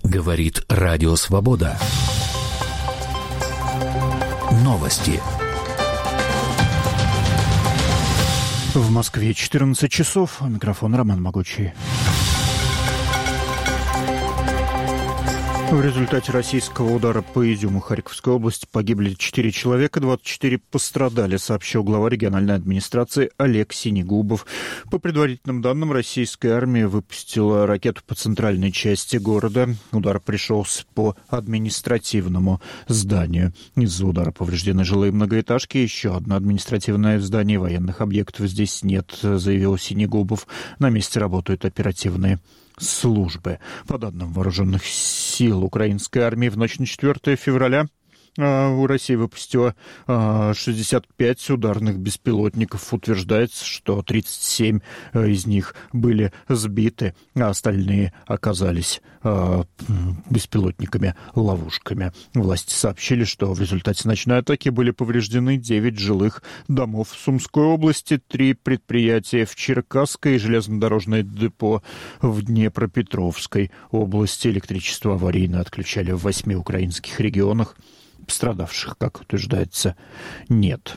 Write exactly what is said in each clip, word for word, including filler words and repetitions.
Говорит Радио Свобода. Новости. В Москве четырнадцать часов. Микрофон Роман Могучий. В результате российского удара по Изюму Харьковской области погибли четыре человека, двадцать четыре пострадали, сообщил глава региональной администрации Олег Синегубов. По предварительным данным, российская армия выпустила ракету по центральной части города. Удар пришелся по административному зданию. Из-за удара повреждены жилые многоэтажки. Еще одно административное здание, военных объектов здесь нет, заявил Синегубов. На месте работают оперативные службы. По данным вооруженных сил украинской армии, в ночь на четвёртое февраля у России выпустила шестьдесят пять ударных беспилотников. Утверждается, что тридцать семь из них были сбиты, а остальные оказались беспилотниками-ловушками. Власти сообщили, что в результате ночной атаки были повреждены девять жилых домов в Сумской области, три предприятия в Черкасской и железнодорожное депо в Днепропетровской области. Электричество аварийно отключали в восьми украинских регионах. Пострадавших, как утверждается, нет.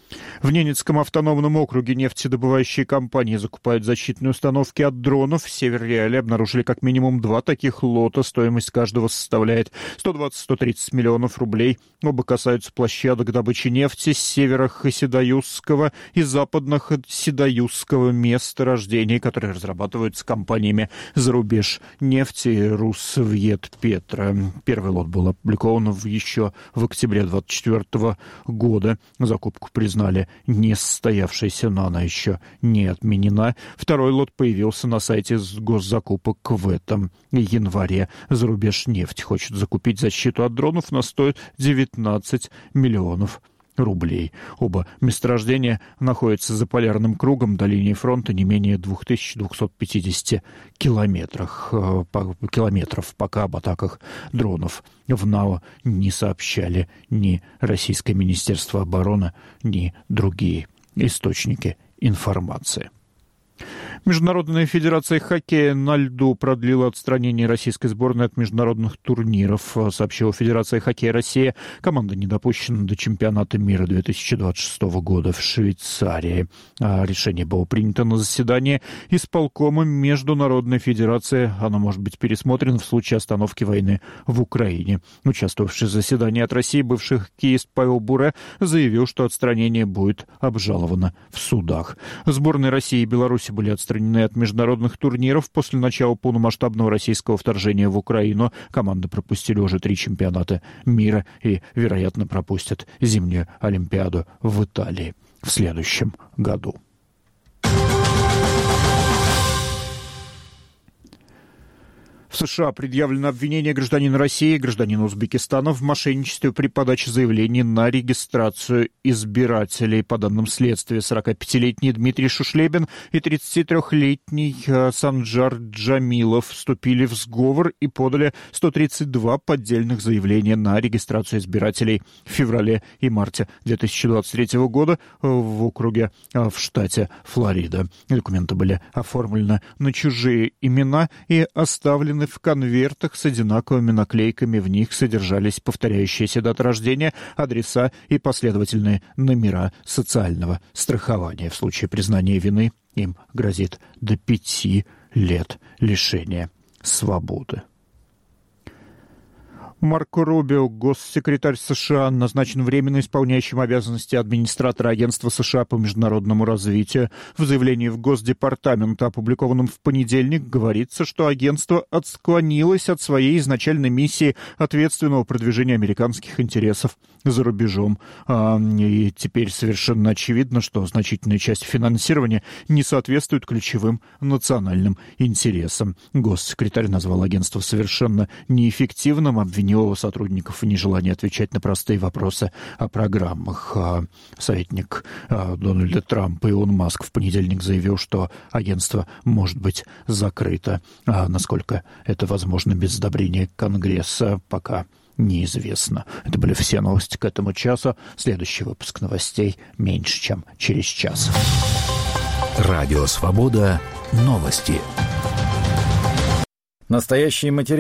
В Ненецком автономном округе нефтедобывающие компании закупают защитные установки от дронов. В Северреале обнаружили как минимум два таких лота. Стоимость каждого составляет сто двадцать - сто тридцать миллионов рублей. Оба касаются площадок добычи нефти с севера Хасидаюзского и западных Хасидаюзского месторождений, которые разрабатываются компаниями «Зарубеж нефти» и «Русвьетпетро». Первый лот был опубликован еще в октябре две тысячи двадцать четвёртого года. Закупку признали несостоявшейся, но она еще не отменена. Второй лот появился на сайте госзакупок в этом январе. «Зарубеж нефть» хочет закупить защиту от дронов, но стоит девятнадцать миллионов рублей. Оба месторождения находятся за полярным кругом до линии фронта не менее две тысячи двести пятьдесят километров. километров, пока об атаках дронов в НАО не сообщали ни Российское Министерство обороны, ни другие источники информации. Международная федерация хоккея на льду продлила отстранение российской сборной от международных турниров, сообщила Федерация хоккея России. Команда не допущена до чемпионата мира две тысячи двадцать шестого года в Швейцарии. Решение было принято на заседании исполкома Международной федерации. Оно может быть пересмотрено в случае остановки войны в Украине. Участвовавший в заседании от России бывший хоккеист Павел Буре заявил, что отстранение будет обжаловано в судах. Сборные России и Беларуси были отстранены от международных турниров после начала полномасштабного российского вторжения в Украину. Команды пропустили уже три чемпионата мира и, вероятно, пропустят зимнюю Олимпиаду в Италии в следующем году. В США предъявлено обвинение гражданина России и гражданина Узбекистана в мошенничестве при подаче заявлений на регистрацию избирателей. По данным следствия, сорокапятилетний Дмитрий Шушлебин и тридцатитрёхлетний Санджар Джамилов вступили в сговор и подали сто тридцать два поддельных заявления на регистрацию избирателей в феврале и марте две тысячи двадцать третьего года в округе в штате Флорида. Документы были оформлены на чужие имена и оставлены в конвертах с одинаковыми наклейками. В них содержались повторяющиеся даты рождения, адреса и последовательные номера социального страхования. В случае признания вины им грозит до пяти лет лишения свободы. Марко Рубио, госсекретарь США, назначен временно исполняющим обязанности администратора Агентства США по международному развитию. В заявлении в Госдепартамент, опубликованном в понедельник, говорится, что агентство отклонилось от своей изначальной миссии ответственного продвижения американских интересов за рубежом. И теперь совершенно очевидно, что значительная часть финансирования не соответствует ключевым национальным интересам. Госсекретарь назвал агентство совершенно неэффективным, обвинил его сотрудников в нежелании отвечать на простые вопросы о программах. Советник Дональда Трампа Илон Маск в понедельник заявил, что агентство может быть закрыто. А насколько это возможно без одобрения Конгресса, пока неизвестно. Это были все новости к этому часу. Следующий выпуск новостей меньше, чем через час. Радио Свобода. Новости. Настоящие материалы.